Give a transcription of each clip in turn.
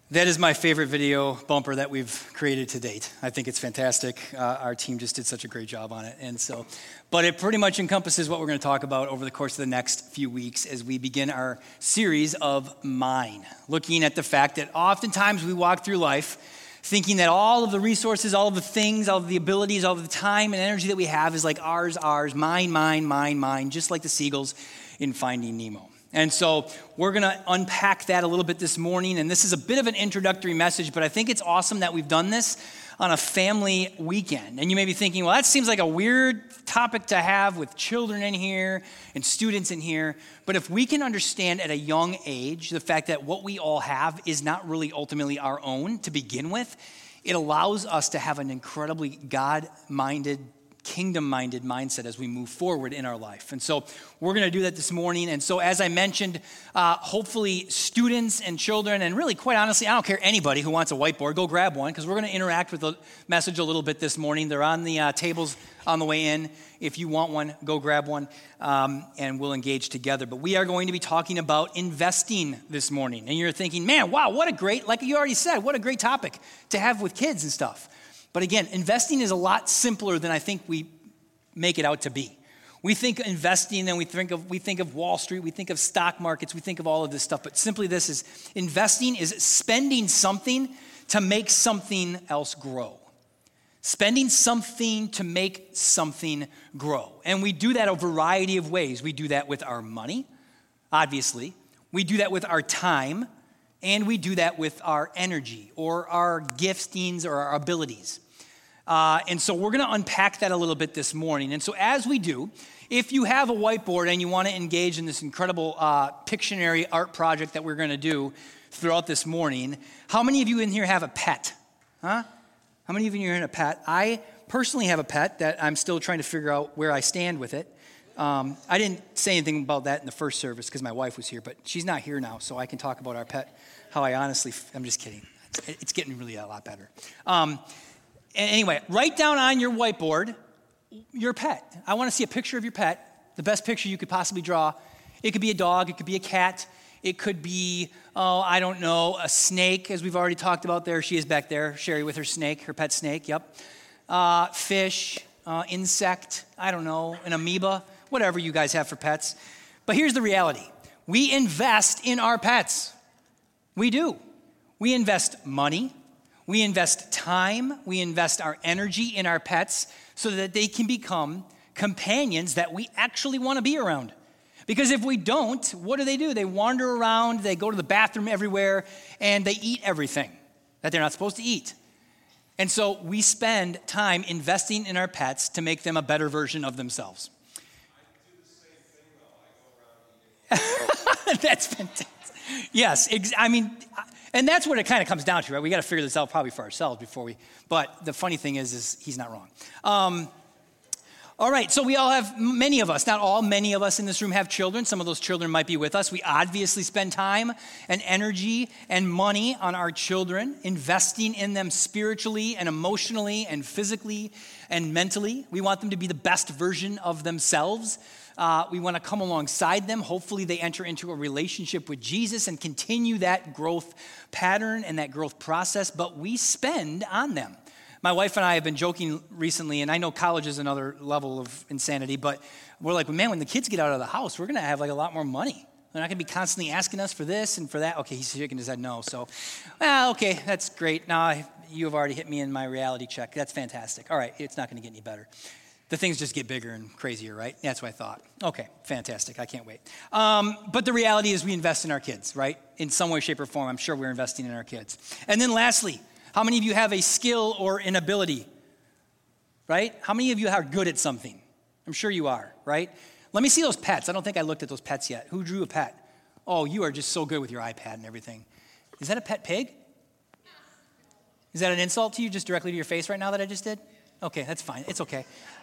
That is my favorite video bumper that we've created to date. I think it's fantastic. Our team just did such a great job on it. But it pretty much encompasses what we're going to talk about over the course of the next few weeks as we begin our series of Mine, looking at the fact that oftentimes we walk through life thinking that all of the resources, all of the things, all of the abilities, all of the time and energy that we have is like ours, mine, just like the seagulls in Finding Nemo. And so we're going to unpack that a little bit this morning, and this is a bit of an introductory message, but I think it's awesome that we've done this on a family weekend. And you may be thinking, well, that seems like a weird topic to have with children in here and students in here, but if we can understand at a young age the fact that what we all have is not really ultimately our own to begin with, it allows us to have an incredibly God-minded, kingdom-minded mindset as we move forward in our life. And so we're going to do that this morning. And so as I mentioned, hopefully students and children, and really quite honestly, I don't care anybody who wants a whiteboard, go grab one because we're going to interact with the message a little bit this morning. They're on the tables on the way in. If you want one, go grab one and we'll engage together. But we are going to be talking about investing this morning. And you're thinking, man, wow, what a great, like you already said, what a great topic to have with kids and stuff. But again, investing is a lot simpler than I think we make it out to be. We think investing and we think of Wall Street, we think of stock markets, we think of all of this stuff. But simply this is investing is spending something to make something else grow. Spending something to make something grow. And we do that a variety of ways. We do that with our money, obviously. We do that with our time. And we do that with our energy or our giftings or our abilities. And so we're going to unpack that a little bit this morning. And so as we do, if you have a whiteboard and you want to engage in this incredible Pictionary art project that we're going to do throughout this morning, how many of you in here have a pet? Huh? How many of you in here have a pet? I personally have a pet that I'm still trying to figure out where I stand with it. I didn't say anything about that in the first service because my wife was here, but she's not here now, so I can talk about our pet, how I honestly, I'm just kidding. It's getting really a lot better. Anyway, write down on your whiteboard your pet. I want to see a picture of your pet, the best picture you could possibly draw. It could be a dog, it could be a cat, it could be, I don't know, a snake, as we've already talked about. There she is back there, Sherry with her snake, her pet snake, yep. Fish, insect, I don't know, an amoeba, whatever you guys have for pets. But here's the reality. We invest in our pets. We do. We invest money. We invest time. We invest our energy in our pets so that they can become companions that we actually want to be around. Because if we don't, what do? They wander around, they go to the bathroom everywhere, and they eat everything that they're not supposed to eat. And so we spend time investing in our pets to make them a better version of themselves. That's fantastic. Yes, and that's what it kind of comes down to, right? We got to figure this out probably for ourselves but the funny thing is he's not wrong. All right, so we all have, many of us in this room have children. Some of those children might be with us. We obviously spend time and energy and money on our children, investing in them spiritually and emotionally and physically and mentally. We want them to be the best version of themselves. We want to come alongside them. Hopefully they enter into a relationship with Jesus and continue that growth pattern and that growth process, but we spend on them. My wife and I have been joking recently, and I know college is another level of insanity, but we're like, man, when the kids get out of the house, we're going to have like a lot more money. They're not going to be constantly asking us for this and for that. Okay, he's shaking his head no. So, okay, that's great. Now you have already hit me in my reality check. That's fantastic. All right, it's not going to get any better. The things just get bigger and crazier, right? That's what I thought. Okay, fantastic. I can't wait. But the reality is we invest in our kids, right? In some way, shape, or form, I'm sure we're investing in our kids. And then lastly, how many of you have a skill or an ability, right? How many of you are good at something? I'm sure you are, right? Let me see those pets. I don't think I looked at those pets yet. Who drew a pet? Oh, you are just so good with your iPad and everything. Is that a pet pig? Is that an insult to you just directly to your face right now that I just did? Okay, that's fine. It's okay.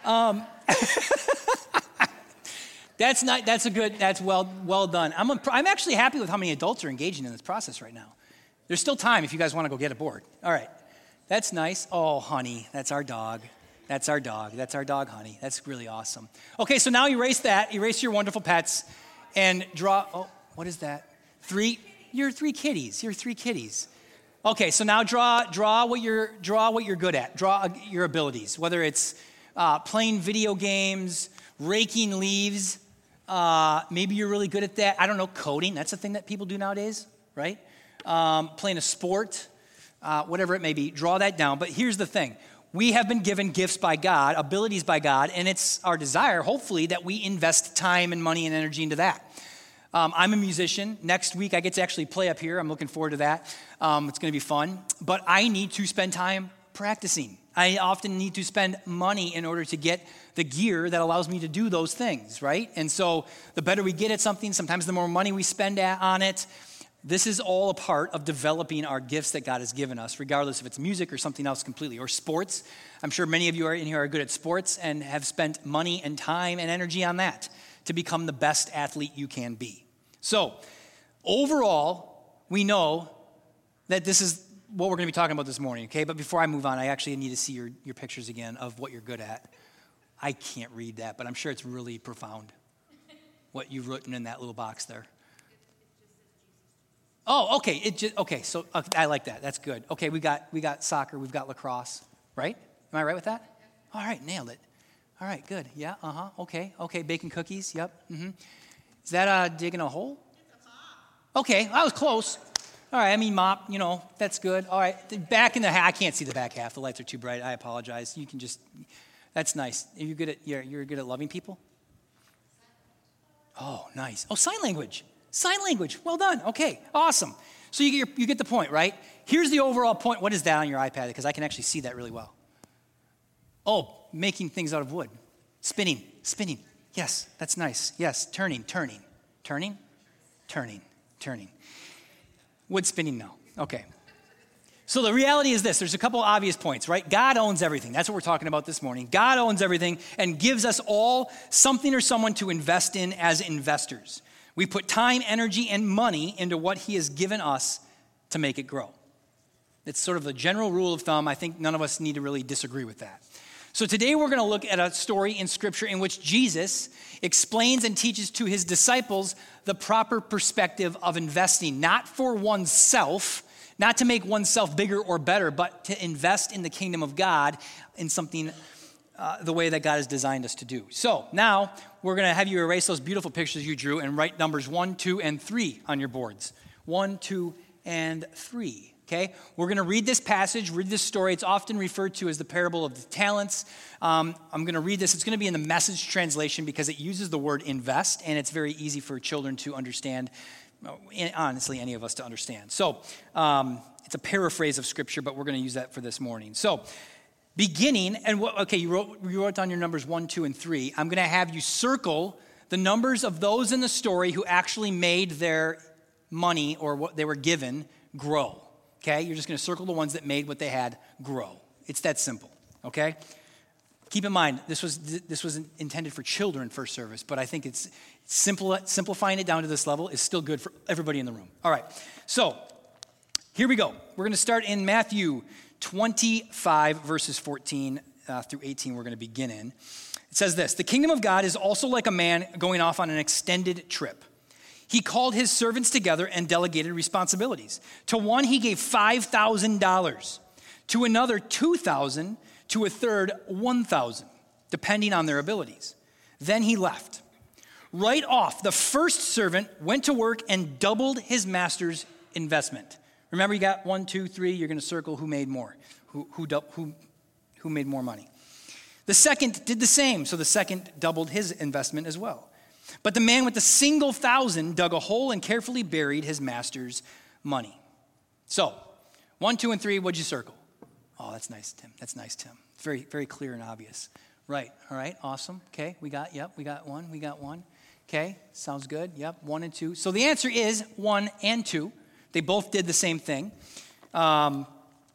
That's well done. I'm actually happy with how many adults are engaging in this process right now. There's still time if you guys want to go get a board. All right. That's nice. Oh, honey, that's our dog. That's our dog. That's our dog, honey. That's really awesome. Okay, so now erase that. Erase your wonderful pets and draw, what is that? You're three kitties. Okay, so now draw what you're good at. Draw your abilities, whether it's playing video games, raking leaves. Maybe you're really good at that. I don't know, coding. That's a thing that people do nowadays, right? Playing a sport, whatever it may be. Draw that down. But here's the thing. We have been given gifts by God, abilities by God, and it's our desire, hopefully, that we invest time and money and energy into that. I'm a musician. Next week, I get to actually play up here. I'm looking forward to that. It's going to be fun. But I need to spend time practicing. I often need to spend money in order to get the gear that allows me to do those things, right? And so the better we get at something, sometimes the more money we spend on it. This is all a part of developing our gifts that God has given us, regardless if it's music or something else completely, or sports. I'm sure many of you in here are good at sports and have spent money and time and energy on that to become the best athlete you can be. So overall, we know that this is what we're going to be talking about this morning, okay? But before I move on, I actually need to see your pictures again of what you're good at. I can't read that, but I'm sure it's really profound, what you've written in that little box there. Oh, okay. So I like that. That's good. Okay, we got soccer, we've got lacrosse, right? Am I right with that? All right, nailed it. All right, good. Yeah, okay, baking cookies, yep. Mm-hmm. Is that digging a hole? It's a mop. Okay, I was close. All right, I mean mop, that's good. All right, back in the I can't see the back half. The lights are too bright. I apologize. You can just, that's nice. Are you good at, you're good at loving people? Oh, nice. Oh, sign language. Sign language. Well done. Okay, awesome. So you get the point, right? Here's the overall point. What is that on your iPad? Because I can actually see that really well. Oh, making things out of wood. Spinning. Yes, that's nice. Yes, turning. Wood spinning, no. Okay. So the reality is this. There's a couple obvious points, right? God owns everything. That's what we're talking about this morning. God owns everything and gives us all something or someone to invest in as investors. We put time, energy, and money into what he has given us to make it grow. It's sort of the general rule of thumb. I think none of us need to really disagree with that. So today we're going to look at a story in Scripture in which Jesus explains and teaches to his disciples the proper perspective of investing, not for oneself, not to make oneself bigger or better, but to invest in the kingdom of God in something the way that God has designed us to do. So now we're going to have you erase those beautiful pictures you drew and write numbers 1, 2, and 3 on your boards. 1, 2, and 3. Okay, we're going to read this passage, read this story. It's often referred to as the parable of the talents. I'm going to read this. It's going to be in the Message translation because it uses the word invest, and it's very easy for children to understand, honestly, any of us to understand. So it's a paraphrase of Scripture, but we're going to use that for this morning. So beginning, and you wrote down your numbers 1, 2, and 3. I'm going to have you circle the numbers of those in the story who actually made their money or what they were given grow. Okay, you're just going to circle the ones that made what they had grow. It's that simple, okay? Keep in mind, this was intended for children first service, but I think it's simplifying it down to this level is still good for everybody in the room. All right, so here we go. We're going to start in Matthew 25, verses 14 through 18, we're going to begin in. It says this, "The kingdom of God is also like a man going off on an extended trip. He called his servants together and delegated responsibilities. To one, he gave $5,000, to another $2,000, to a third $1,000, depending on their abilities. Then he left. Right off, the first servant went to work and doubled his master's investment." Remember, you got 1, 2, 3. You're going to circle who made more, who made more money. The second did the same, so the second doubled his investment as well. But the man with the single $1,000 dug a hole and carefully buried his master's money. So, 1, 2, and 3, what'd you circle? Oh, that's nice, Tim. It's very, very clear and obvious. Right, all right, awesome. Okay, we got one. Okay, sounds good. Yep, 1 and 2. So the answer is 1 and 2. They both did the same thing. And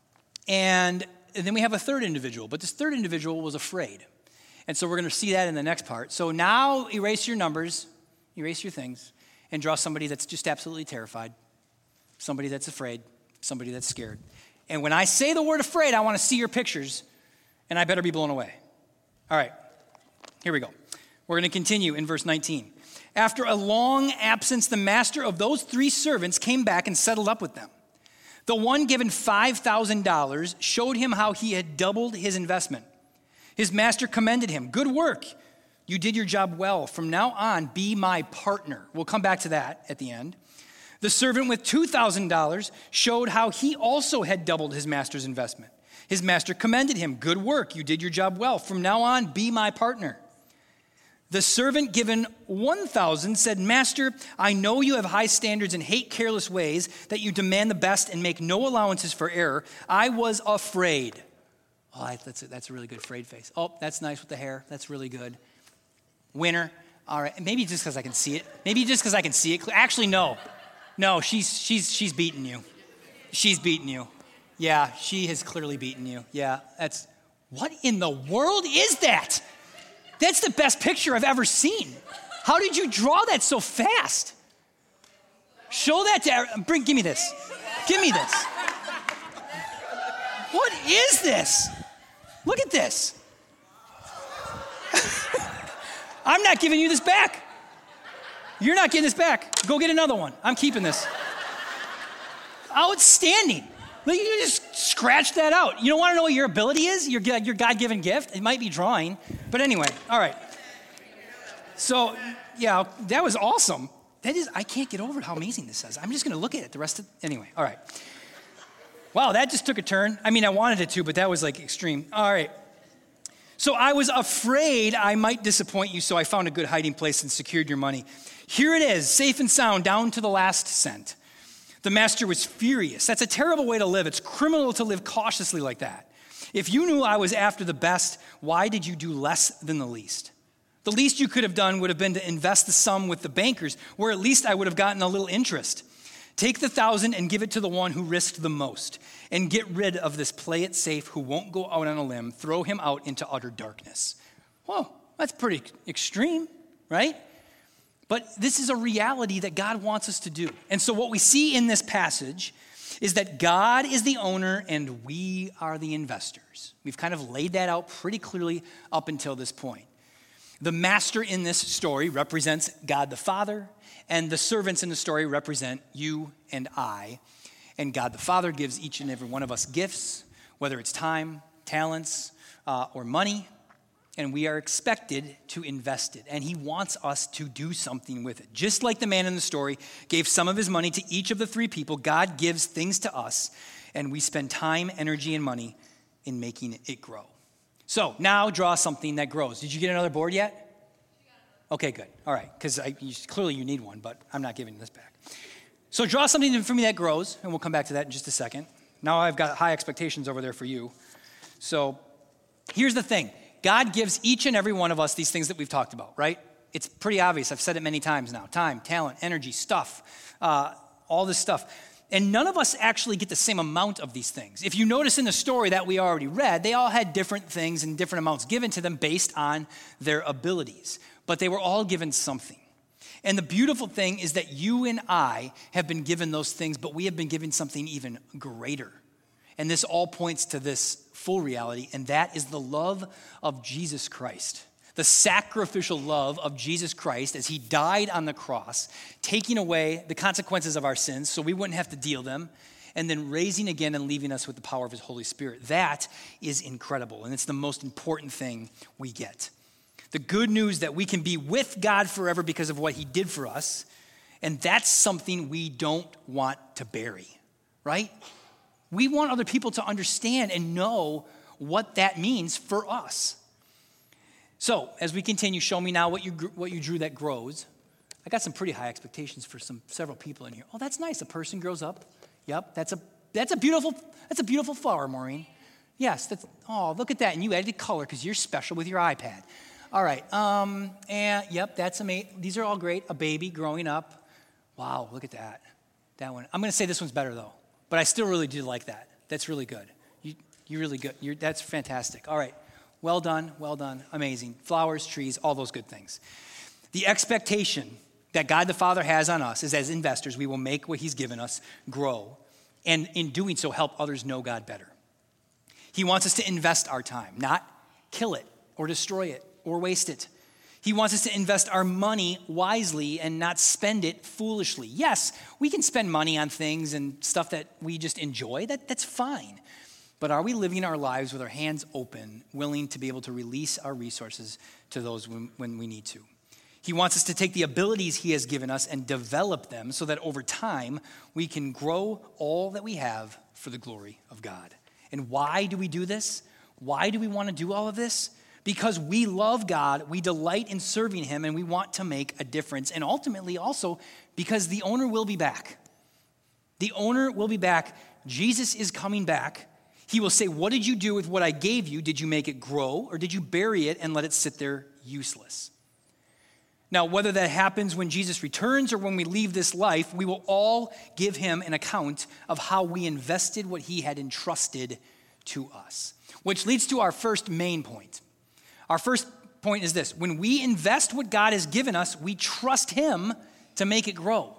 then we have a third individual, but this third individual was afraid. And so we're going to see that in the next part. So now erase your numbers, erase your things, and draw somebody that's just absolutely terrified, somebody that's afraid, somebody that's scared. And when I say the word afraid, I want to see your pictures, and I better be blown away. All right, here we go. We're going to continue in verse 19. "After a long absence, the master of those 3 servants came back and settled up with them. The one given $5,000 showed him how he had doubled his investment. His master commended him. Good work. You did your job well. From now on, be my partner. We'll come back to that at the end. The servant with $2,000 showed how he also had doubled his master's investment. His master commended him. Good work. You did your job well. From now on, be my partner. The servant given 1,000 said, Master, I know you have high standards and hate careless ways, that you demand the best and make no allowances for error. I was afraid. Oh, that's a really good afraid face. Oh, that's nice with the hair. That's really good. Winner. All right. Maybe just because I can see it. Actually, no. No, she's beaten you. She's beaten you. Yeah, she has clearly beaten you. Yeah, what in the world is that? That's the best picture I've ever seen. How did you draw that so fast? Show that to, give me this. Give me this. What is this? Look at this. I'm not giving you this back. You're not getting this back. Go get another one. I'm keeping this. Outstanding. You just scratch that out. You don't want to know what your ability is? Your God-given gift? It might be drawing. But anyway, all right. So, yeah, that was awesome. I can't get over how amazing this is. I'm just going to look at it anyway, all right. Wow, that just took a turn. I mean, I wanted it to, but that was like extreme. All right. So I was afraid I might disappoint you, so I found a good hiding place and secured your money. Here it is, safe and sound, down to the last cent. The master was furious. That's a terrible way to live. It's criminal to live cautiously like that. If you knew I was after the best, why did you do less than the least? The least you could have done would have been to invest the sum with the bankers, where at least I would have gotten a little interest. Take the 1,000 and give it to the one who risked the most, and get rid of this play it safe who won't go out on a limb. Throw him out into utter darkness. Whoa, that's pretty extreme, right? But this is a reality that God wants us to do. And so what we see in this passage is that God is the owner and we are the investors. We've kind of laid that out pretty clearly up until this point. The master in this story represents God the Father, and the servants in the story represent you and I. And God the Father gives each and every one of us gifts, whether it's time, talents, or money, and we are expected to invest it. And he wants us to do something with it. Just like the man in the story gave some of his money to each of the three people, God gives things to us, and we spend time, energy, and money in making it grow. So now draw something that grows. Did you get another board yet? Okay, good. All right, because clearly you need one, but I'm not giving this back. So draw something for me that grows, and we'll come back to that in just a second. Now I've got high expectations over there for you. So here's the thing. God gives each and every one of us these things that we've talked about, right? It's pretty obvious. I've said it many times now. Time, talent, energy, stuff, all this stuff. And none of us actually get the same amount of these things. If you notice in the story that we already read, they all had different things and different amounts given to them based on their abilities. But they were all given something. And the beautiful thing is that you and I have been given those things, but we have been given something even greater. And this all points to this full reality, and that is the love of Jesus Christ. The sacrificial love of Jesus Christ as he died on the cross, taking away the consequences of our sins so we wouldn't have to deal them, and then raising again and leaving us with the power of his Holy Spirit. That is incredible, and it's the most important thing we get. The good news that we can be with God forever because of what he did for us, and that's something we don't want to bury, right? We want other people to understand and know what that means for us. So, as we continue, show me now what you drew that grows. I got some pretty high expectations for several people in here. Oh, that's nice. A person grows up. Yep, that's a beautiful flower, Maureen. Yes, oh, look at that. And you added color because you're special with your iPad. All right. And yep, that's amazing. These are all great. A baby growing up. Wow, look at that. That one. I'm going to say this one's better though, but I still really do like that. That's really good. You're really good. That's fantastic. All right. Well done, amazing. Flowers, trees, all those good things. The expectation that God the Father has on us is as investors, we will make what he's given us grow, and in doing so, help others know God better. He wants us to invest our time, not kill it or destroy it or waste it. He wants us to invest our money wisely and not spend it foolishly. Yes, we can spend money on things and stuff that we just enjoy. That's fine. But are we living our lives with our hands open, willing to be able to release our resources to those when we need to? He wants us to take the abilities he has given us and develop them so that over time we can grow all that we have for the glory of God. And why do we do this? Why do we want to do all of this? Because we love God, we delight in serving him, and we want to make a difference. And ultimately also because the owner will be back. The owner will be back. Jesus is coming back. He will say, what did you do with what I gave you? Did you make it grow, or did you bury it and let it sit there useless? Now, whether that happens when Jesus returns or when we leave this life, we will all give him an account of how we invested what he had entrusted to us. Which leads to our first main point. Our first point is this: when we invest what God has given us, we trust him to make it grow.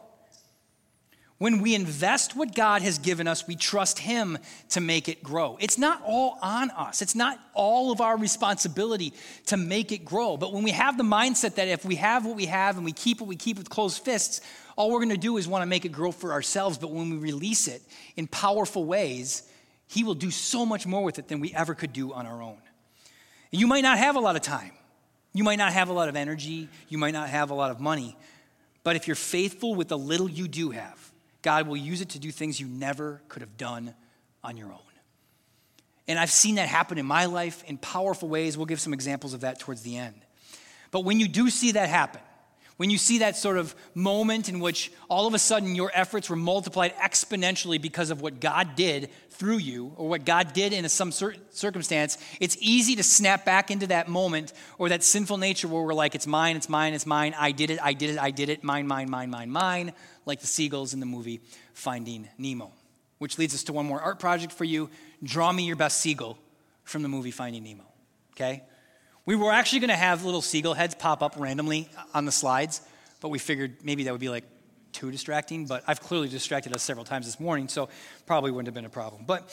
When we invest what God has given us, we trust him to make it grow. It's not all on us. It's not all of our responsibility to make it grow. But when we have the mindset that if we have what we have and we keep what we keep with closed fists, all we're going to do is want to make it grow for ourselves. But when we release it in powerful ways, he will do so much more with it than we ever could do on our own. You might not have a lot of time. You might not have a lot of energy. You might not have a lot of money. But if you're faithful with the little you do have, God will use it to do things you never could have done on your own. And I've seen that happen in my life in powerful ways. We'll give some examples of that towards the end. But when you do see that happen, when you see that sort of moment in which all of a sudden your efforts were multiplied exponentially because of what God did through you or what God did in some circumstance, it's easy to snap back into that moment or that sinful nature where we're like, it's mine, it's mine, it's mine. I did it, mine, like the seagulls in the movie Finding Nemo. Which leads us to one more art project for you. Draw me your best seagull from the movie Finding Nemo, okay? We were actually going to have little seagull heads pop up randomly on the slides, but we figured maybe that would be like too distracting, but I've clearly distracted us several times this morning, so probably wouldn't have been a problem. But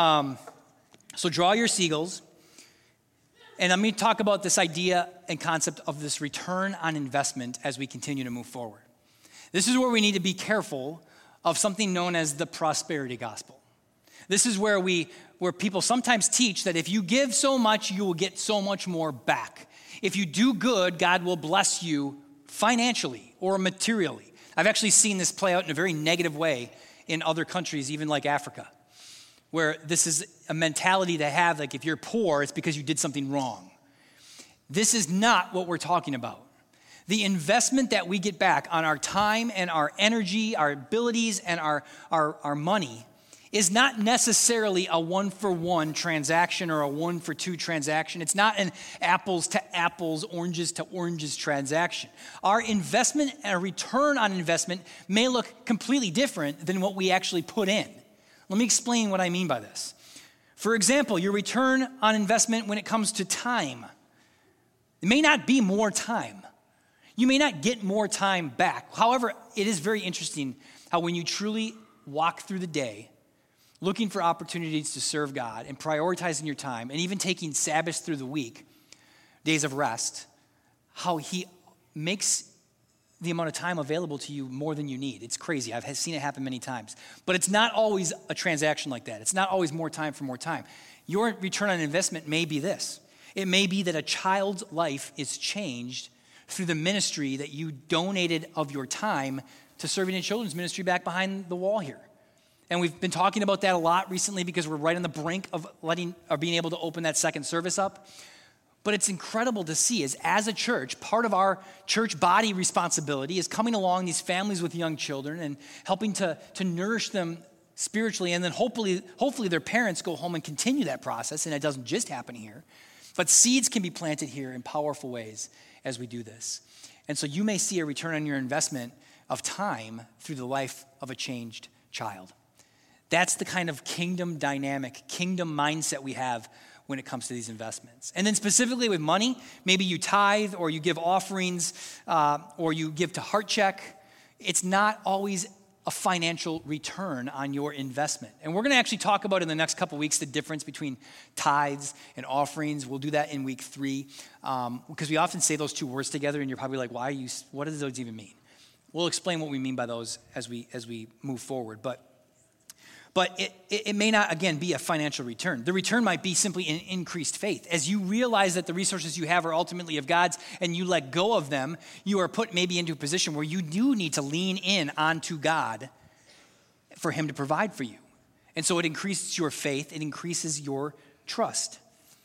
so draw your seagulls, and let me talk about this idea and concept of this return on investment as we continue to move forward. This is where we need to be careful of something known as the prosperity gospel. This is where people sometimes teach that if you give so much, you will get so much more back. If you do good, God will bless you financially or materially. I've actually seen this play out in a very negative way in other countries, even like Africa, where this is a mentality to have, like if you're poor, it's because you did something wrong. This is not what we're talking about. The investment that we get back on our time and our energy, our abilities, and our money is not necessarily a one-for-one transaction or a one-for-two transaction. It's not an apples to apples, oranges to oranges transaction. Our investment and a return on investment may look completely different than what we actually put in. Let me explain what I mean by this. For example, your return on investment when it comes to time, it may not be more time. You may not get more time back. However, it is very interesting how when you truly walk through the day, looking for opportunities to serve God and prioritizing your time and even taking Sabbaths through the week, days of rest, how he makes the amount of time available to you more than you need. It's crazy. I've seen it happen many times. But it's not always a transaction like that. It's not always more time for more time. Your return on investment may be this. It may be that a child's life is changed through the ministry that you donated of your time to serving in children's ministry back behind the wall here. And we've been talking about that a lot recently because we're right on the brink of being able to open that second service up. But it's incredible to see as a church, part of our church body responsibility is coming along these families with young children and helping to nourish them spiritually. And then hopefully their parents go home and continue that process. And it doesn't just happen here. But seeds can be planted here in powerful ways as we do this. And so you may see a return on your investment of time through the life of a changed child. That's the kind of kingdom dynamic, kingdom mindset we have when it comes to these investments. And then specifically with money, maybe you tithe or you give offerings or you give to Heart Check. It's not always a financial return on your investment. And we're going to actually talk about in the next couple weeks the difference between tithes and offerings. We'll do that in week 3 because we often say those two words together, and you're probably like, what do those even mean? We'll explain what we mean by those as we move forward. But it may not, again, be a financial return. The return might be simply an increased faith. As you realize that the resources you have are ultimately of God's and you let go of them, you are put maybe into a position where you do need to lean in onto God for him to provide for you. And so it increases your faith. It increases your trust.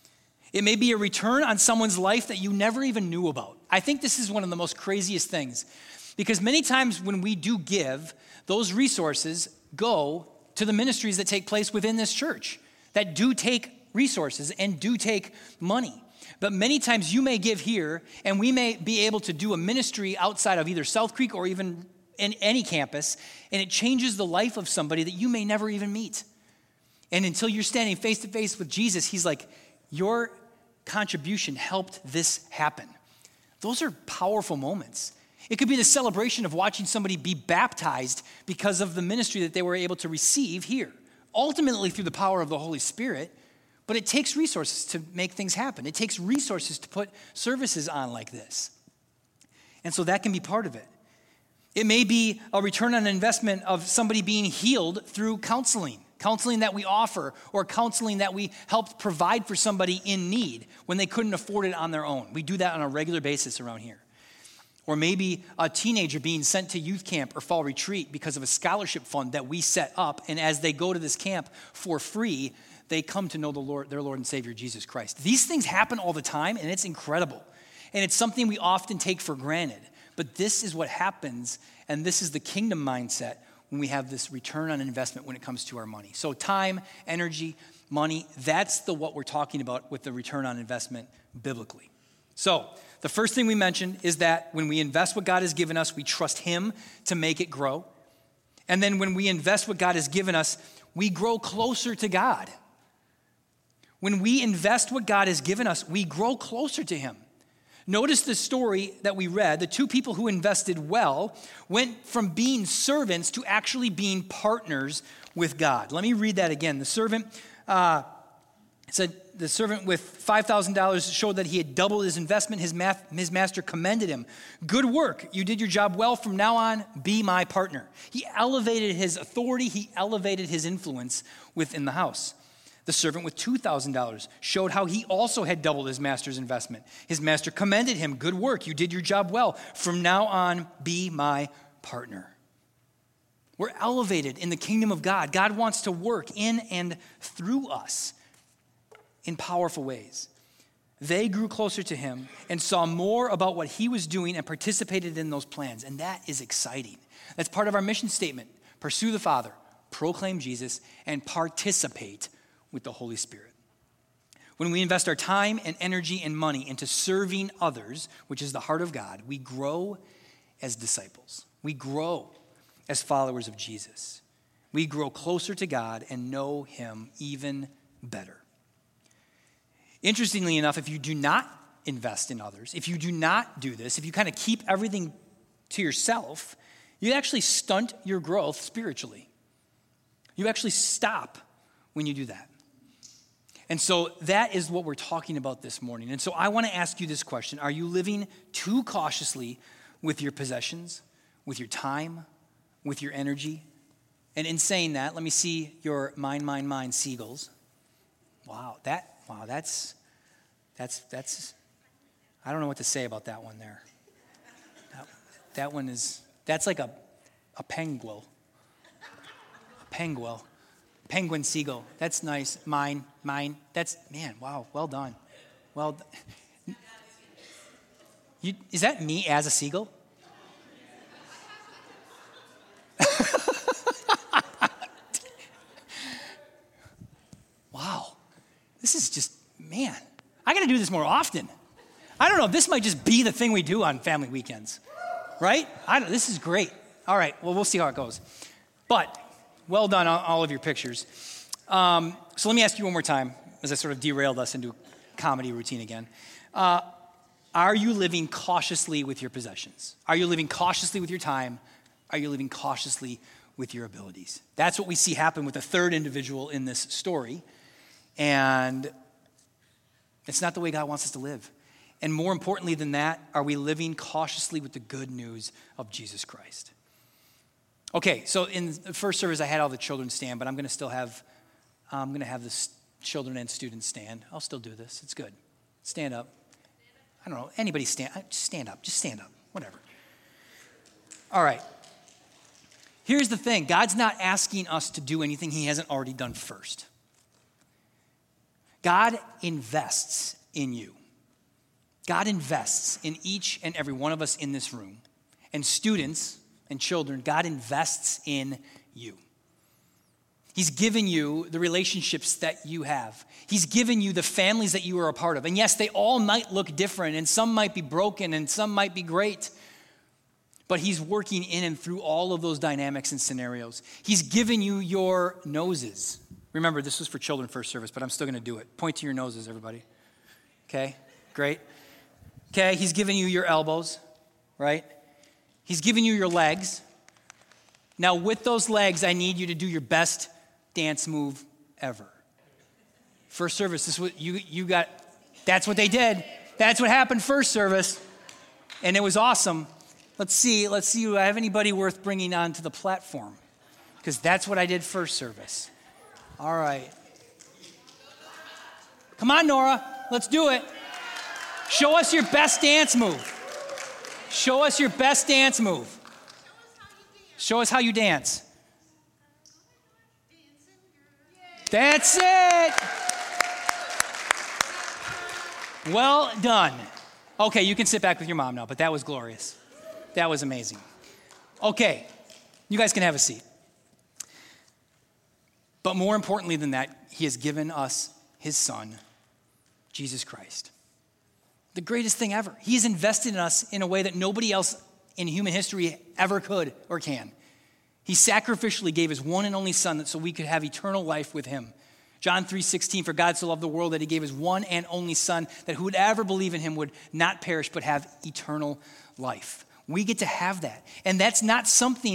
It may be a return on someone's life that you never even knew about. I think this is one of the most craziest things because many times when we do give, those resources go to the ministries that take place within this church that do take resources and do take money. But many times you may give here and we may be able to do a ministry outside of either South Creek or even in any campus, and it changes the life of somebody that you may never even meet. And until you're standing face to face with Jesus, he's like, your contribution helped this happen. Those are powerful moments. It could be the celebration of watching somebody be baptized because of the ministry that they were able to receive here, ultimately through the power of the Holy Spirit. But it takes resources to make things happen. It takes resources to put services on like this. And so that can be part of it. It may be a return on investment of somebody being healed through counseling that we offer, or counseling that we helped provide for somebody in need when they couldn't afford it on their own. We do that on a regular basis around here. Or maybe a teenager being sent to youth camp or fall retreat because of a scholarship fund that we set up. And as they go to this camp for free, they come to know their Lord and Savior, Jesus Christ. These things happen all the time, and it's incredible. And it's something we often take for granted. But this is what happens, and this is the kingdom mindset when we have this return on investment when it comes to our money. So time, energy, money, that's what we're talking about with the return on investment biblically. So the first thing we mentioned is that when we invest what God has given us, we trust him to make it grow. And then when we invest what God has given us, we grow closer to God. When we invest what God has given us, we grow closer to him. Notice the story that we read. The two people who invested well went from being servants to actually being partners with God. Let me read that again. The servant said, the servant with $5,000 showed that he had doubled his investment. His master commended him. Good work. You did your job well. From now on, be my partner. He elevated his authority. He elevated his influence within the house. The servant with $2,000 showed how he also had doubled his master's investment. His master commended him. Good work. You did your job well. From now on, be my partner. We're elevated in the kingdom of God. God wants to work in and through us in powerful ways. They grew closer to him and saw more about what he was doing and participated in those plans. And that is exciting. That's part of our mission statement. Pursue the Father, proclaim Jesus, and participate with the Holy Spirit. When we invest our time and energy and money into serving others, which is the heart of God, we grow as disciples. We grow as followers of Jesus. We grow closer to God and know him even better. Interestingly enough, if you do not invest in others, if you do not do this, if you kind of keep everything to yourself, you actually stunt your growth spiritually. You actually stop when you do that. And so that is what we're talking about this morning. And so I want to ask you this question. Are you living too cautiously with your possessions, with your time, with your energy? And in saying that, let me see your mine, seagulls. That's I don't know what to say about that one there. That one that's like a penguin. A penguin. Penguin seagull. That's nice. Mine. That's, man, wow, well done. Well, is that me as a seagull? Wow. This is just, man, I got to do this more often. I don't know, this might just be the thing we do on family weekends, right? This is great. All right, well, we'll see how it goes. But well done on all of your pictures. So let me ask you one more time, as I sort of derailed us into a comedy routine again. Are you living cautiously with your possessions? Are you living cautiously with your time? Are you living cautiously with your abilities. That's what we see happen with the third individual in this story. And it's not the way God wants us to live. And more importantly than that, are we living cautiously with the good news of Jesus Christ? Okay, so in the first service, I had all the children stand, but I'm going to have the children and students stand. I'll still do this. It's good. Stand up. I don't know. Anybody stand. Just stand up. Just stand up. Whatever. All right. Here's the thing. God's not asking us to do anything he hasn't already done first. God invests in you. God invests in each and every one of us in this room. And students and children, God invests in you. He's given you the relationships that you have. He's given you the families that you are a part of. And yes, they all might look different, and some might be broken, and some might be great. But he's working in and through all of those dynamics and scenarios. He's given you your noses. Remember, this was for children first service, but I'm still going to do it. Point to your noses, everybody. Okay, great. Okay, he's given you your elbows, right? He's given you your legs. Now, with those legs, I need you to do your best dance move ever. First service, this is what you got. That's what they did. That's what happened first service. And it was awesome. Let's see, do I have anybody worth bringing onto the platform? Because that's what I did first service. All right. Come on, Nora. Let's do it. Show us your best dance move. Show us your best dance move. Show us how you dance. That's it. Well done. Okay, you can sit back with your mom now, but that was glorious. That was amazing. Okay, you guys can have a seat. But more importantly than that, he has given us his son, Jesus Christ. The greatest thing ever. He has invested in us in a way that nobody else in human history ever could or can. He sacrificially gave his one and only son so we could have eternal life with him. John 3:16, for God so loved the world that he gave his one and only son, that who would ever believe in him would not perish but have eternal life. We get to have that. And that's not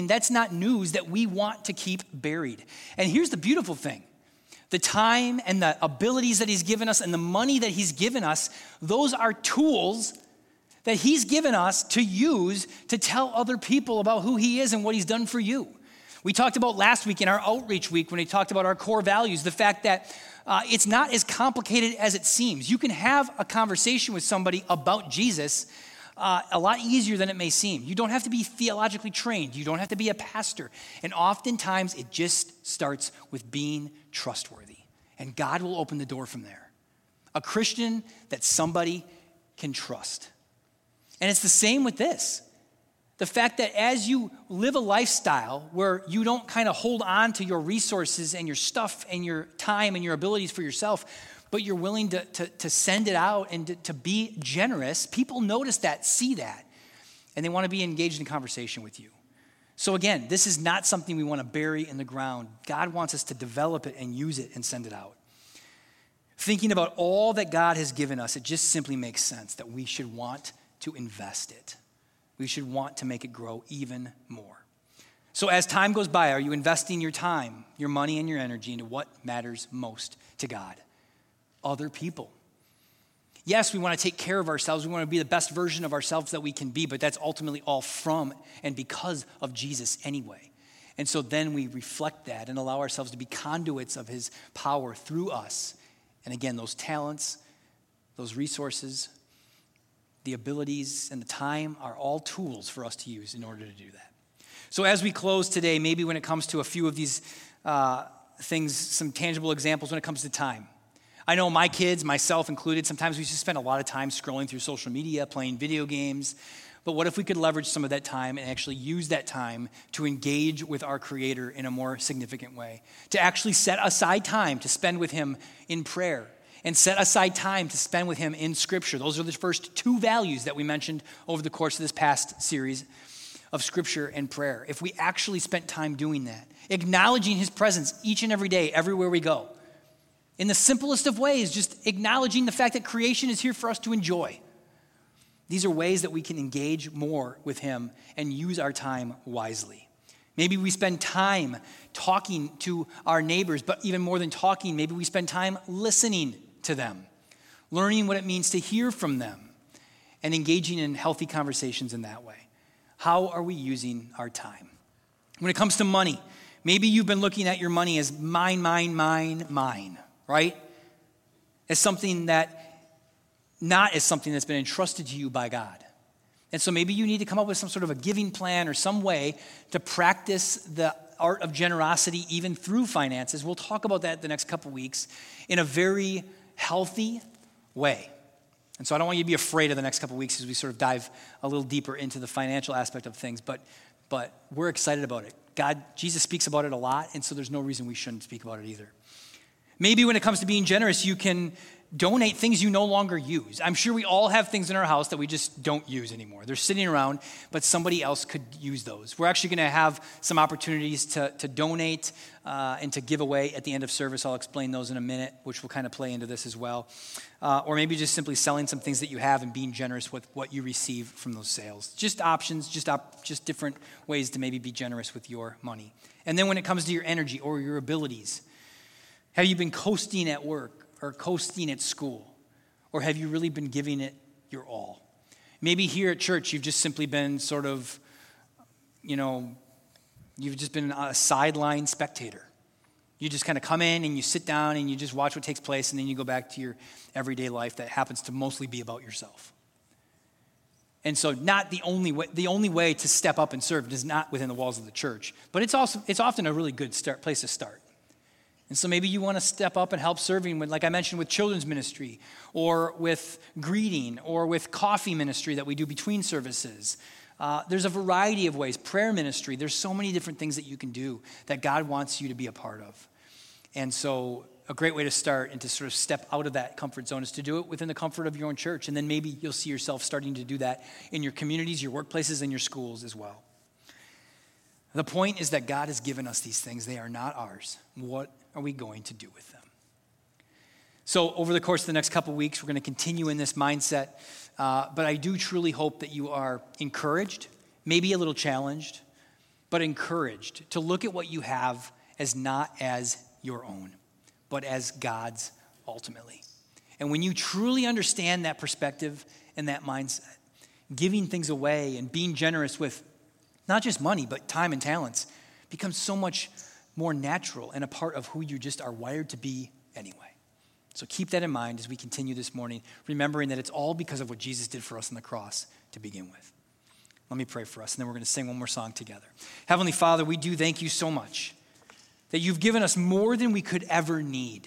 news that we want to keep buried. And here's the beautiful thing. The time and the abilities that he's given us and the money that he's given us, those are tools that he's given us to use to tell other people about who he is and what he's done for you. We talked about last week in our outreach week when we talked about our core values, the fact that it's not as complicated as it seems. You can have a conversation with somebody about Jesus a lot easier than it may seem. You don't have to be theologically trained. You don't have to be a pastor. And oftentimes it just starts with being trustworthy. And God will open the door from there. A Christian that somebody can trust. And it's the same with this. The fact that as you live a lifestyle where you don't kind of hold on to your resources and your stuff and your time and your abilities for yourself, but you're willing to send it out and to be generous, people notice that, see that, and they want to be engaged in conversation with you. So again, this is not something we want to bury in the ground. God wants us to develop it and use it and send it out. Thinking about all that God has given us, it just simply makes sense that we should want to invest it. We should want to make it grow even more. So as time goes by, are you investing your time, your money, and your energy into what matters most to God? Other people. Yes, we want to take care of ourselves. We want to be the best version of ourselves that we can be, but that's ultimately all from and because of Jesus anyway. And so then we reflect that and allow ourselves to be conduits of his power through us. And again, those talents, those resources, the abilities, and the time are all tools for us to use in order to do that. So as we close today, maybe when it comes to a few of these things, some tangible examples when it comes to time. I know my kids, myself included, sometimes we just spend a lot of time scrolling through social media, playing video games. But what if we could leverage some of that time and actually use that time to engage with our Creator in a more significant way? To actually set aside time to spend with him in prayer and set aside time to spend with him in Scripture. Those are the first two values that we mentioned over the course of this past series of Scripture and prayer. If we actually spent time doing that, acknowledging his presence each and every day, everywhere we go, in the simplest of ways, just acknowledging the fact that creation is here for us to enjoy. These are ways that we can engage more with him and use our time wisely. Maybe we spend time talking to our neighbors, but even more than talking, maybe we spend time listening to them, learning what it means to hear from them, and engaging in healthy conversations in that way. How are we using our time? When it comes to money, maybe you've been looking at your money as mine, right? As something not as something that's been entrusted to you by God. And so maybe you need to come up with some sort of a giving plan or some way to practice the art of generosity even through finances. We'll talk about that the next couple weeks in a very healthy way. And so I don't want you to be afraid of the next couple weeks as we sort of dive a little deeper into the financial aspect of things, but we're excited about it. Jesus speaks about it a lot, and so there's no reason we shouldn't speak about it either. Maybe when it comes to being generous, you can donate things you no longer use. I'm sure we all have things in our house that we just don't use anymore. They're sitting around, but somebody else could use those. We're actually going to have some opportunities to donate and to give away at the end of service. I'll explain those in a minute, which will kind of play into this as well. Or maybe just simply selling some things that you have and being generous with what you receive from those sales. Just options, just different ways to maybe be generous with your money. And then when it comes to your energy or your abilities, have you been coasting at work or coasting at school? Or have you really been giving it your all? Maybe here at church, you've just simply been sort of, you've just been a sideline spectator. You just kind of come in and you sit down and you just watch what takes place, and then you go back to your everyday life that happens to mostly be about yourself. And so not the only way to step up and serve is not within the walls of the church, but it's often a really good place to start. And so maybe you want to step up and help serving with, like I mentioned, with children's ministry or with greeting or with coffee ministry that we do between services. There's a variety of ways. Prayer ministry. There's so many different things that you can do that God wants you to be a part of. And so a great way to start and to sort of step out of that comfort zone is to do it within the comfort of your own church. And then maybe you'll see yourself starting to do that in your communities, your workplaces, and your schools as well. The point is that God has given us these things. They are not ours. What are we going to do with them? So over the course of the next couple weeks, we're going to continue in this mindset. But I do truly hope that you are encouraged, maybe a little challenged, but encouraged to look at what you have as not as your own, but as God's ultimately. And when you truly understand that perspective and that mindset, giving things away and being generous with not just money, but time and talents becomes so much more natural and a part of who you just are wired to be anyway. So keep that in mind as we continue this morning, remembering that it's all because of what Jesus did for us on the cross to begin with. Let me pray for us, and then we're going to sing one more song together. Heavenly Father, we do thank you so much that you've given us more than we could ever need.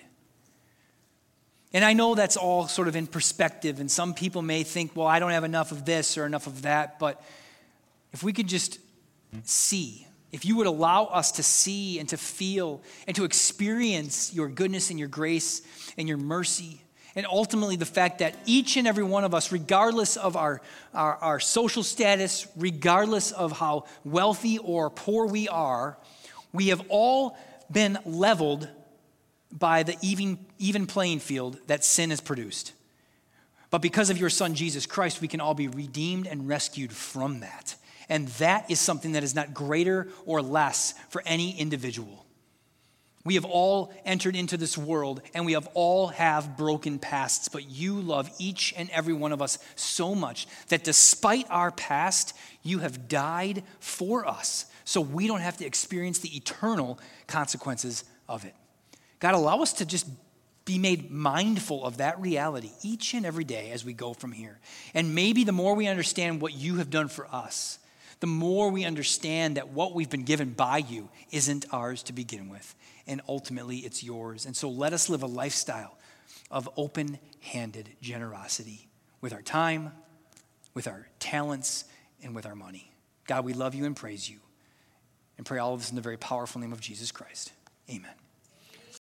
And I know that's all sort of in perspective, and some people may think, well, I don't have enough of this or enough of that, but if we could just see, if you would allow us to see and to feel and to experience your goodness and your grace and your mercy, and ultimately the fact that each and every one of us, regardless of our social status, regardless of how wealthy or poor we are, we have all been leveled by the even playing field that sin has produced. But because of your Son, Jesus Christ, we can all be redeemed and rescued from that. And that is something that is not greater or less for any individual. We have all entered into this world, and we have all have broken pasts, but you love each and every one of us so much that despite our past, you have died for us, so we don't have to experience the eternal consequences of it. God, allow us to just be made mindful of that reality each and every day as we go from here. And maybe the more we understand what you have done for us, the more we understand that what we've been given by you isn't ours to begin with, and ultimately it's yours. And so let us live a lifestyle of open-handed generosity with our time, with our talents, and with our money. God, we love you and praise you, and pray all of this in the very powerful name of Jesus Christ. Amen.